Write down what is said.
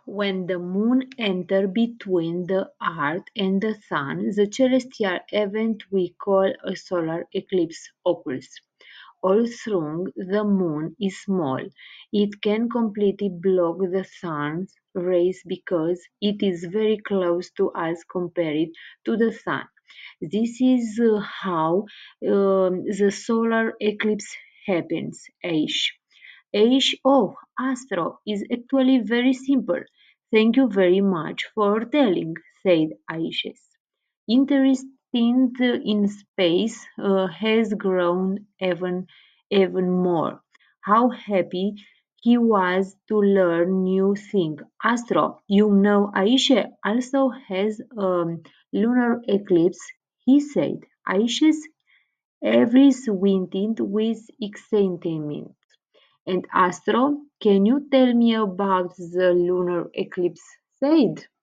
When the moon enters between the Earth and the Sun, the celestial event we call a solar eclipse occurs. Although the moon is small, it can completely block the sun's rays because it is very close to us compared to the sun. This is how the solar eclipse happens. Astro is actually very simple. Thank you very much for telling, said Aisha. Interest in space has grown even more. How happy he was to learn new things. Astro, Aisha also has a lunar eclipse, he said. Aisha's every squinted with excitement. And Astro, can you tell me about the lunar eclipse? Said.